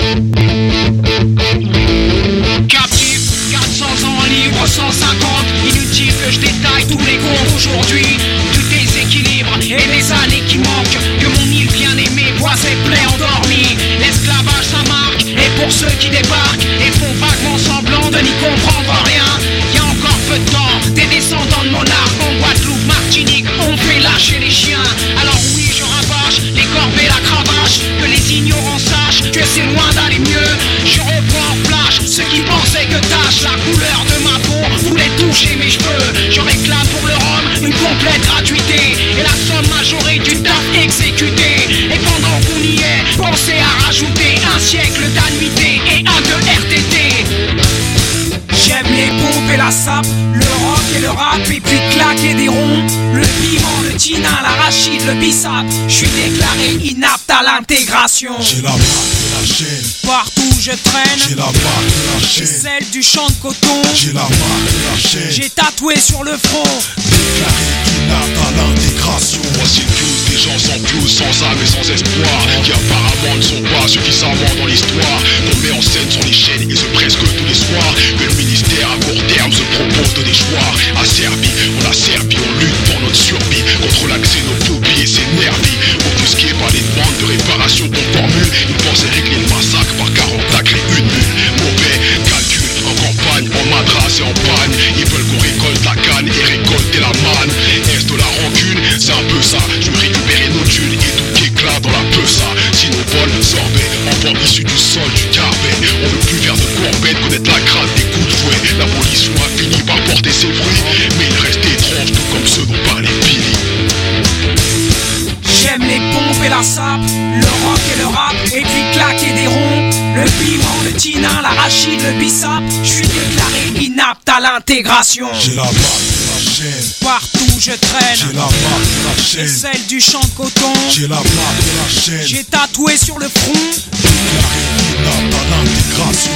Captif, 400 ans libre, 150. Inutile que je détaille tous les comptes aujourd'hui. Du déséquilibre et des années qui manquent. Que mon île bien-aimée voit ses plaies endormies. L'esclavage ça marque, et pour ceux qui débarquent et font vaguement semblant de n'y comprendre rien. Y a encore peu de temps, des descendants de monarques en Guadeloupe, Martinique, on fait lâcher les chiens. Alors oui, je rabâche les corbeaux et la cravache. Que les ignorants sachent que c'est loin d'aller mieux. Je reprends en flash ceux qui pensaient que tâche la couleur de ma peau voulait toucher mes cheveux. Je réclame pour le rhum une complète gratuité et la somme majorée du taf exécuté. Et pendant qu'on y est, pensez à rajouter un siècle d'annuité et un de RTT. J'aime les pompes et la sape, le rock et le rap, et puis claquer des ronds. Le piment, le tinin, l'arachide, le bissap. J'suis déclaré inapte à l'intégration. J'ai la marque de la chaîne. Partout où je traîne, J'ai la marque de la chaîne. celle du champ de coton. J'ai la marque de la chaîne. J'ai tatoué sur le front. Déclaré inapte à l'intégration. Voici tous des gens sans fuse, sans âme et sans espoir, qui apparemment ne sont pas suffisamment dans l'histoire. On met en scène sur les chaînes et ce presque tous les soirs. Que le ministère à court terme se propose de des choix. Asservis, on a servi, on lutte pour notre survie contre la xénophobie et ses nervis. Offusqués par les demandes de réparation qu'on formule, ils pensaient régler le massacre par 40 tacles et une mule. Mauvais calcul, en campagne, en madras et en panne. Ils veulent qu'on récolte la canne et récolter la manne. Est-ce de la rancune? C'est un peu ça. Je veux récupérer nos thunes et tout qui éclate dans la peusa. Si nos vols sorbet, enfants issus du sol, du carbet. On veut plus faire de courbettes, connaître la grade des coups de fouet. L'abolition a fini par porter ses fruits, mais il reste étrange, tout comme ceux dont parlait Billy. J'aime les pompes et la sape, le rock et le rap, et puis claquer des ronds. Le piment, le tinin, l'arachide, le bissap. J'suis déclaré inapte à l'intégration. J'ai la marque de la chaîne. Partout où je traîne, J'ai la marque de la chaîne. celle du champ de coton. J'ai la marque de la chaîne. J'ai tatoué sur le front. Déclaré inapte à l'intégration.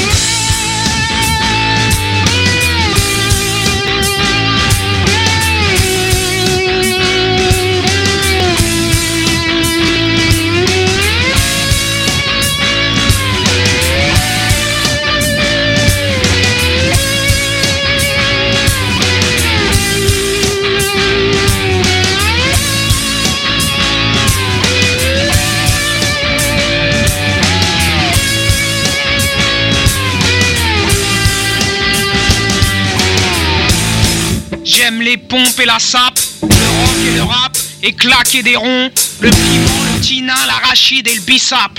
J'aime les pompes et la sape, le rock et le rap, et claquer des ronds. Le piment, le tinin, l'arachide et le bissap.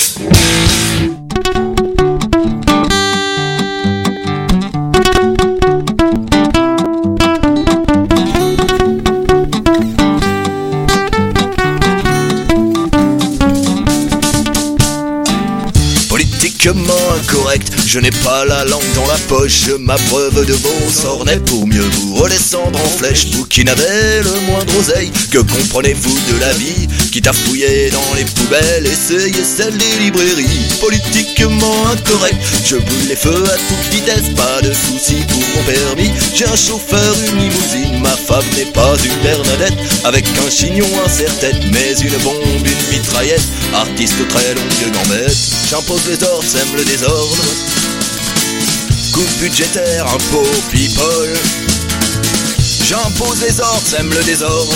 Politiquement incorrect, je n'ai pas la langue dans la poche. Je m'abreuve de beaux sornets pour mieux vous redescendre en flèche. Vous qui n'avez le moindre oseille, que comprenez-vous de la vie? Quitte à fouiller dans les poubelles, essayez celle des librairies. Politiquement incorrect, je brûle les feux à toute vitesse. Pas de soucis pour mon permis, j'ai un chauffeur, une limousine. Ma femme n'est pas une Bernadette, avec un chignon, un serre-tête, mais une bombe, une mitraillette. Artiste aux très longues gambettes, j'impose les ordres, sème le désordre. Coupe budgétaire, impôts, people. J'impose les ordres, sème le désordre.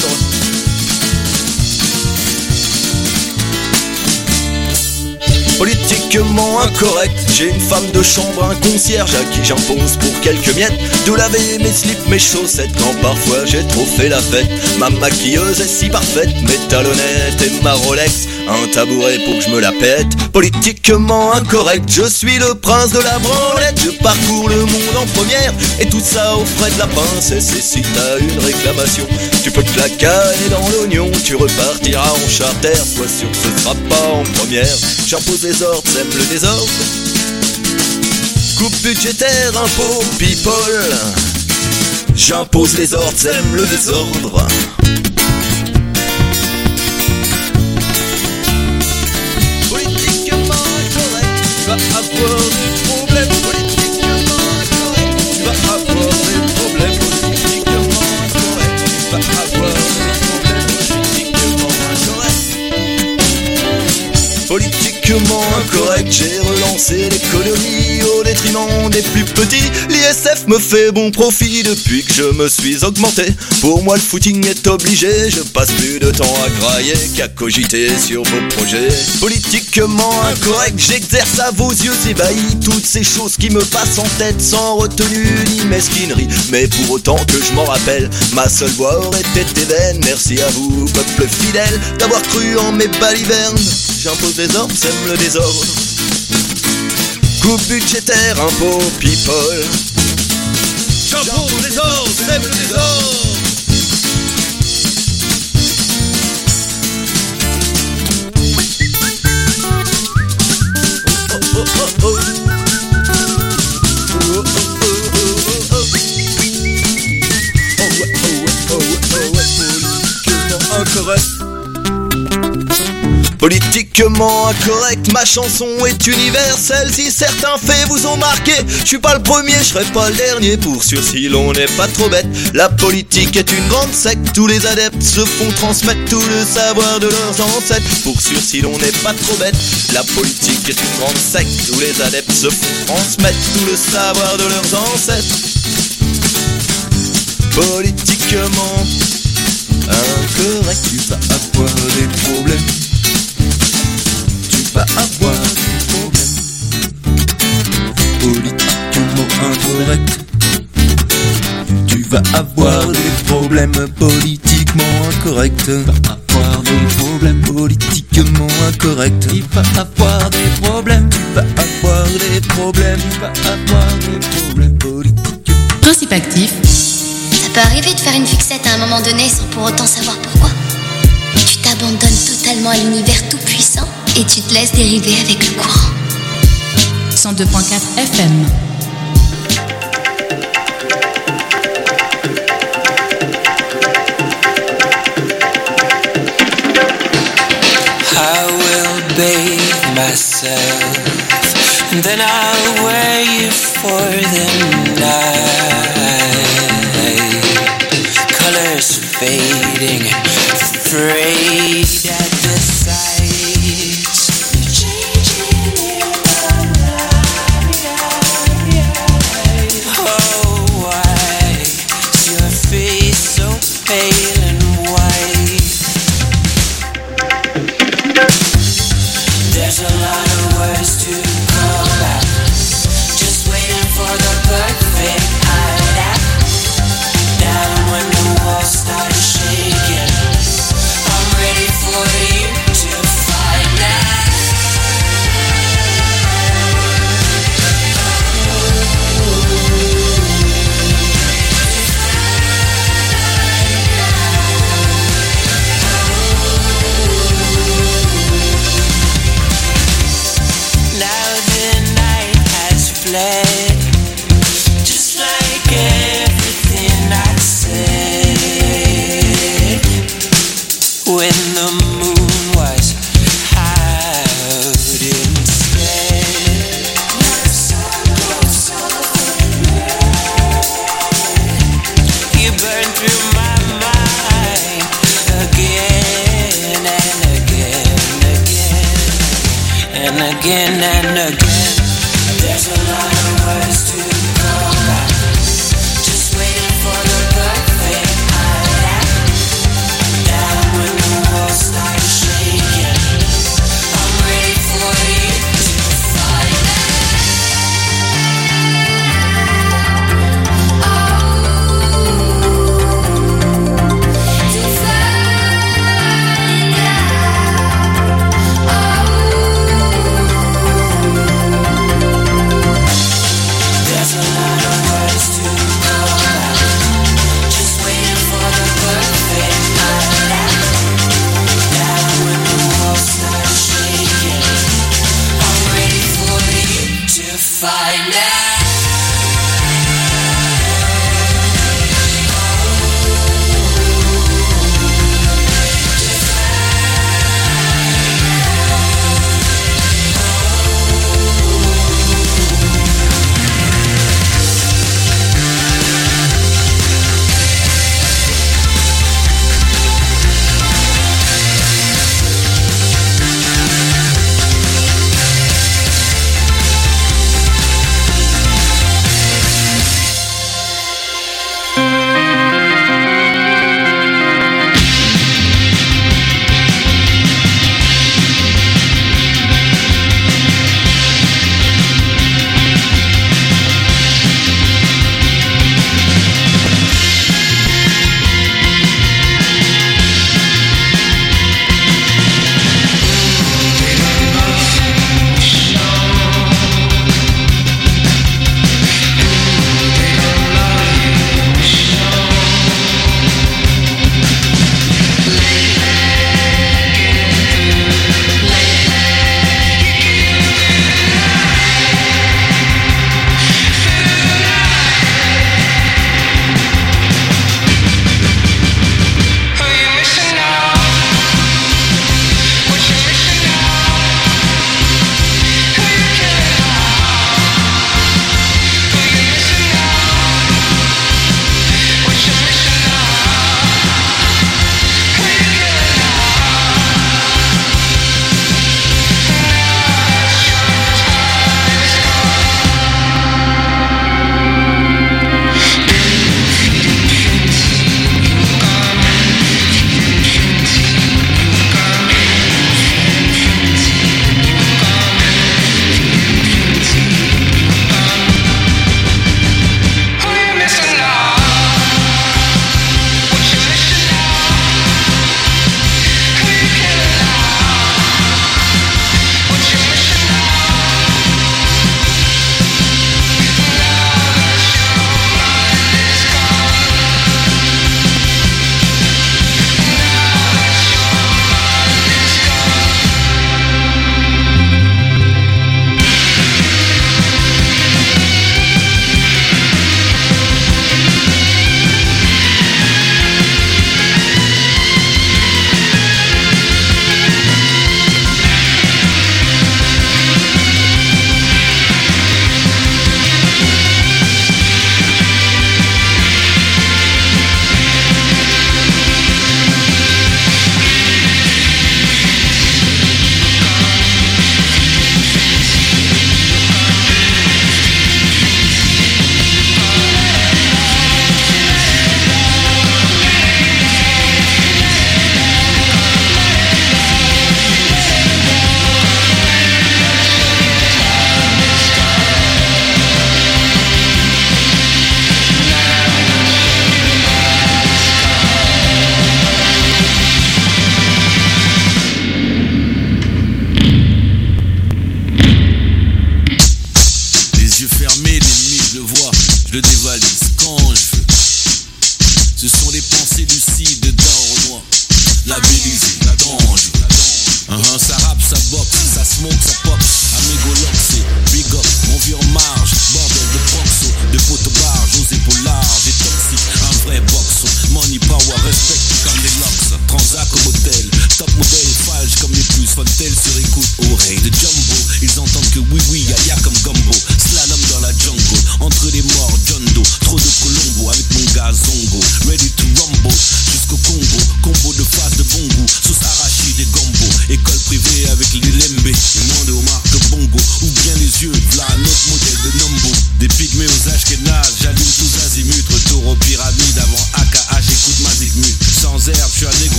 Politiquement incorrect, j'ai une femme de chambre, un concierge à qui j'impose pour quelques miettes de laver mes slips, mes chaussettes quand parfois j'ai trop fait la fête. Ma maquilleuse est si parfaite, mes talonnettes et ma Rolex, un tabouret pour que je me la pète. Politiquement incorrect, je suis le prince de la branlette. Je parcours le monde en première et tout ça aux frais de la princesse. Et si t'as une réclamation, tu peux te la caler dans l'oignon. Tu repartiras en charter, sois sûr que ce sera pas en première. J'impose les ordres, sème le désordre. Coupe budgétaire, impôts, people. J'impose les ordres, sème le désordre. Politiquement incorrect, tu vas avoir des problèmes. Politiquement incorrect, tu vas avoir des problèmes. Politiquement incorrect, tu vas avoir des problèmes. Politiquement incorrect. Politiquement incorrect, J'ai relancé l'économie au détriment des plus petits. L'ISF me fait bon profit depuis que je me suis augmenté. Pour moi le footing est obligé, je passe plus de temps à grailler qu'à cogiter sur vos projets. Politiquement incorrect, j'exerce à vos yeux ébahis toutes ces choses qui me passent en tête sans retenue ni mesquinerie. Mais pour autant que je m'en rappelle, ma seule voix aurait été vaine. Merci à vous, peuple fidèle, d'avoir cru en mes balivernes. J'impose des ordres, sème le désordre. Coupe budgétaire, impôts, people. J'impose des ordres, sème le désordre. Politiquement incorrect, ma chanson est universelle. Si certains faits vous ont marqué, je suis pas le premier, je serai pas le dernier. Pour sûr, si l'on n'est pas trop bête, la politique est une grande secte. Tous les adeptes se font transmettre tout le savoir de leurs ancêtres. Pour sûr, si l'on n'est pas trop bête, la politique est une grande secte. Tous les adeptes se font transmettre tout le savoir de leurs ancêtres. Politiquement incorrect, tu vas avoir des problèmes. Tu vas avoir des problèmes. Politiquement incorrect, tu vas avoir des problèmes. Politiquement incorrect, tu vas avoir des problèmes. Politiquement incorrect, il va avoir des problèmes. Tu vas avoir des problèmes. Tu vas avoir des problèmes politiques. Principe actif. Ça peut arriver de faire une fixette à un moment donné sans pour autant savoir pourquoi. Tu t'abandonnes totalement à l'univers tout puissant et tu te laisses dériver avec le courant. 102.4 FM. I will bathe myself, and then I'll wait for the night. Colors fading, afraid at the sight. Changing in the light. Oh, why is your face so pale and white? There's a lot of words to call back, just waiting for the perfect hideout. Down when the walls start shaking, I'm ready for you to find out. Now the night has fled, just like everything I said. When the moon was out instead, you burned through my mind again and again, and again and again. There's a lot of words to call back, just waiting for the perfect hideout. Down when the walls start shaking, I'm ready for you to find out.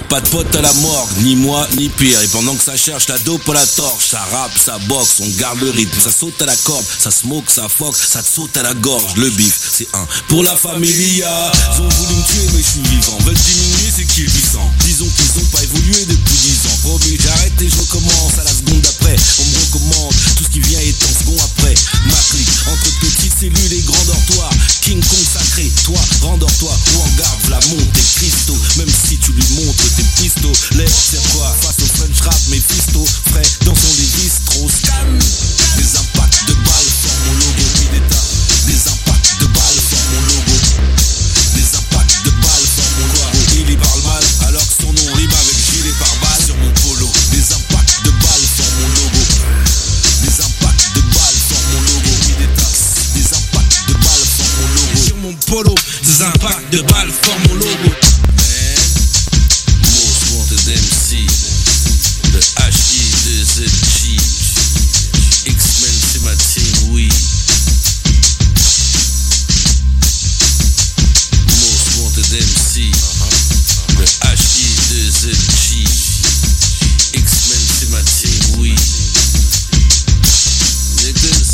Pas de pote à la morgue, ni moi ni pire. Et pendant que ça cherche la dope à la torche, ça rappe, ça boxe, on garde le rythme. Ça saute à la corde, ça smoke, ça foque, ça te saute à la gorge. Le bif, c'est un pour la familia. Ils ont voulu me tuer mais je suis vivant. Veulent diminuer c'est qui est puissant. Disons qu'ils ont pas évolué depuis 10 ans. Promis, j'arrête et je recommence à la seconde d'après. On me recommande, tout ce qui vient est en second après. Ma clique, entre petites cellules et grands dortoirs. King Kong sacré, toi, rendors-toi ou en garde la montée Christo. Même si tu lui montres tes pistolets, c'est quoi face au French rap, mes fistos frais dans son bistros. Scan, des impacts de balles forment mon logo. Pideta, des impacts de balles forment mon logo. Des impacts de balles forment mon logo. Il y parle mal alors que son nom rime avec gilet par balle sur mon polo. Des impacts de balles forment mon logo. Des impacts de balles forment mon logo. Pideta, des impacts de balles forment mon logo. Sur mon polo, des impacts de balles forment mon logo. MC, le HI2ZG, X-Men c'est ma team, oui. Most Wanted MC, le HI2ZG, X-Men c'est ma team, oui. Niggas.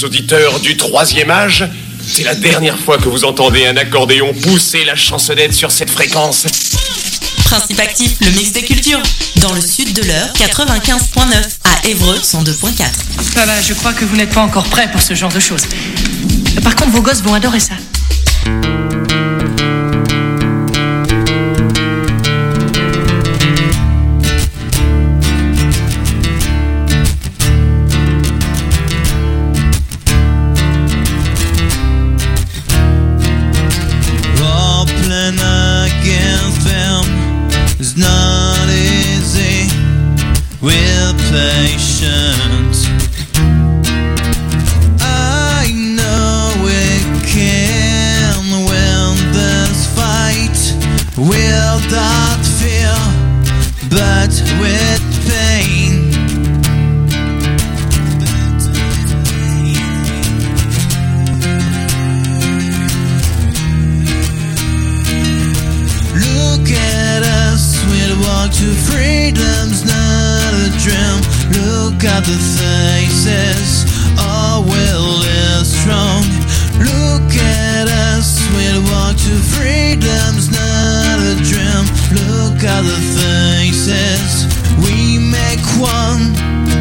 fidèles auditeurs du troisième âge, c'est la dernière fois que vous entendez un accordéon pousser la chansonnette sur cette fréquence. Principe actif, le mix des cultures. Dans le sud de l'heure, 95.9. À Évreux, 102.4. Voilà, je crois que vous n'êtes pas encore prêts pour ce genre de choses. Par contre, vos gosses vont adorer ça. Patience. I know it can win this fight without fear, but with pain. Look at us, we'll walk to freedom's not a dream. Look at the faces, our will is strong. Look at us, we'll walk to freedom's not a dream. Look at the faces, we make one.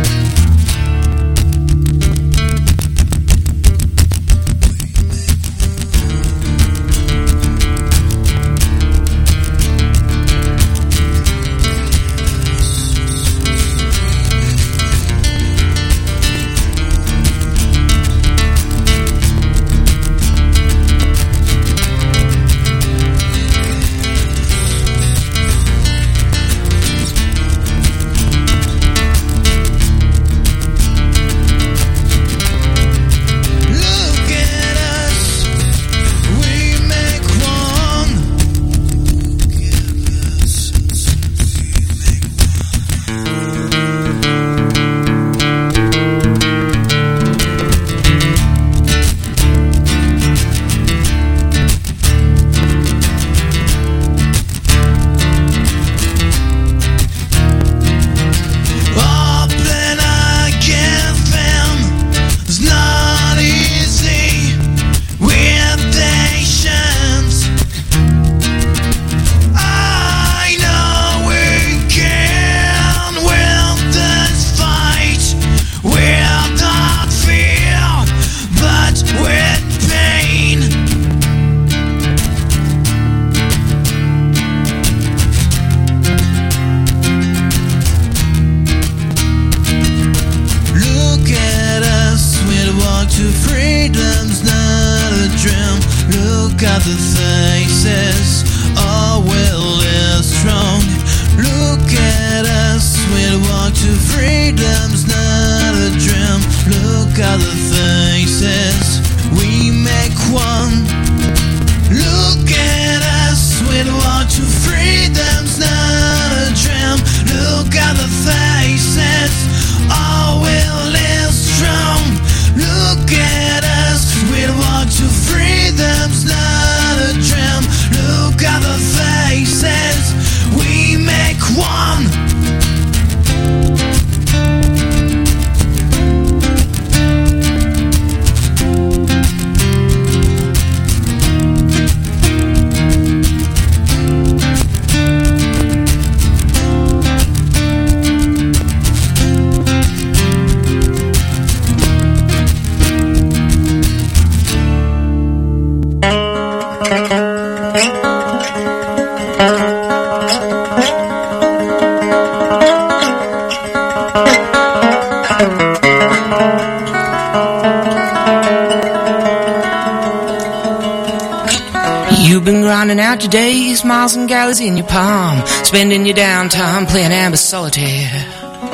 Out your days, miles and galleys in your palm, spending your downtime playing amber solitaire,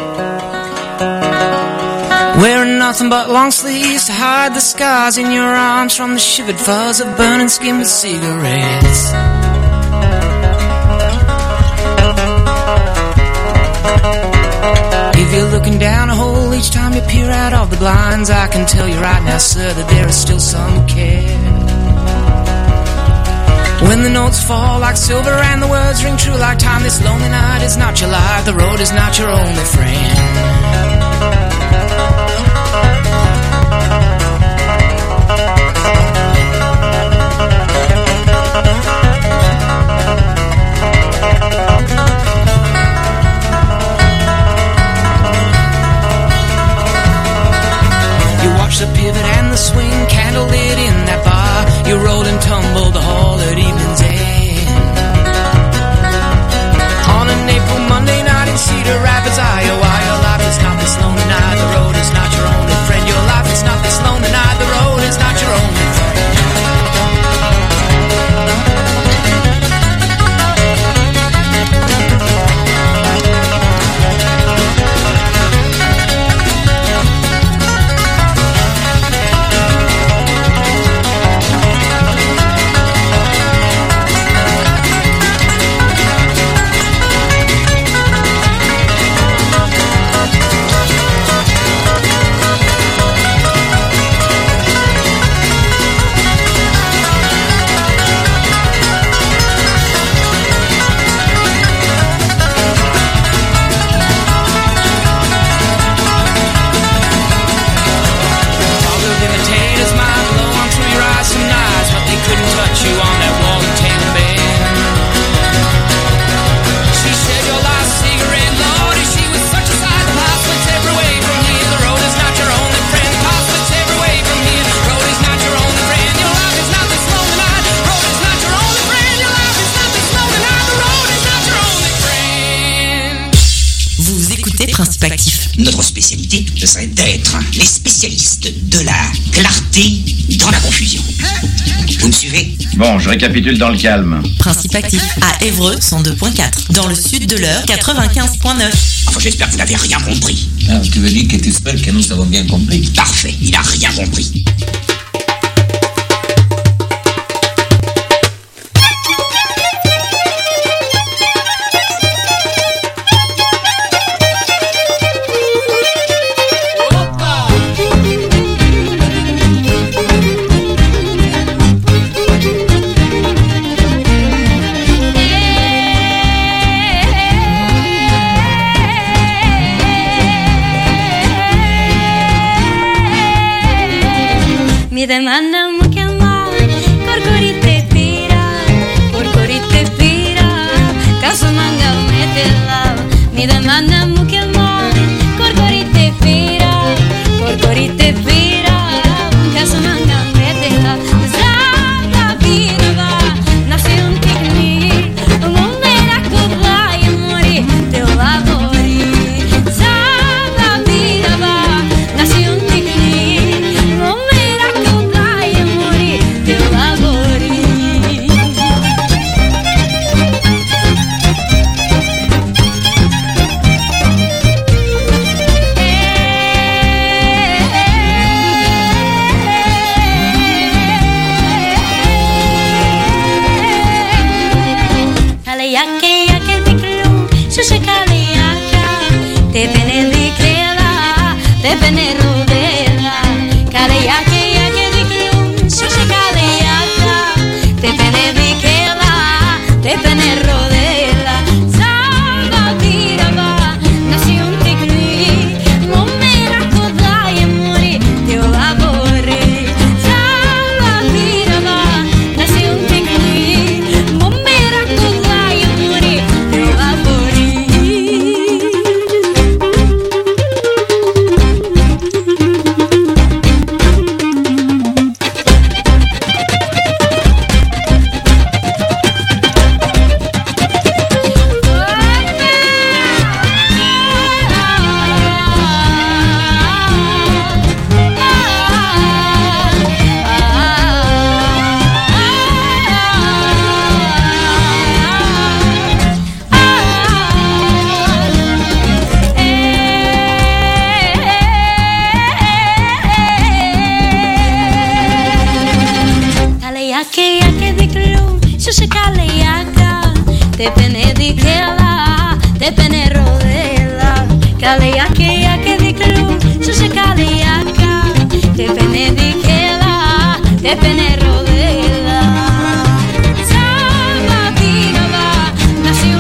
wearing nothing but long sleeves to hide the scars in your arms from the shivered fuzz of burning skin with cigarettes. If you're looking down a hole each time you peer out of the blinds, I can tell you right now, sir, that there is still some care. When the notes fall like silver and the words ring true like time, this lonely night is not your life, the road is not your only friend. push the pivot and the swing, candlelit in that bar. You rolled and tumbled the hall at evening's end. On an April Monday night in Cedar Rapids, Iowa, your life is not this lonely night. The road is not your only friend. Your life is not this lonely night. The road is not your only friend. Notre spécialité, ce serait d'être les spécialistes de la clarté dans la confusion. Vous me suivez? Bon, je récapitule dans le calme. Principe actif à Évreux 102.4. Dans le sud de l'heure 95.9. Enfin, j'espère que vous n'avez rien compris. Ah, tu veux dire que tu espères que nous avons bien compris? Parfait, il a rien compris. Mi demandan mucho amor, corcorite pira, caso manga metela. Mi demandan mucho amor, corcorite pira, caso manga metela. Zada binava, nasce un tigni, un homera cobra y mori, te labori. Zada binava, nasce un tigni, un homera cobra y mori, te labori. Yake el piclum, shushe kale yaka, te pene de krela, te pene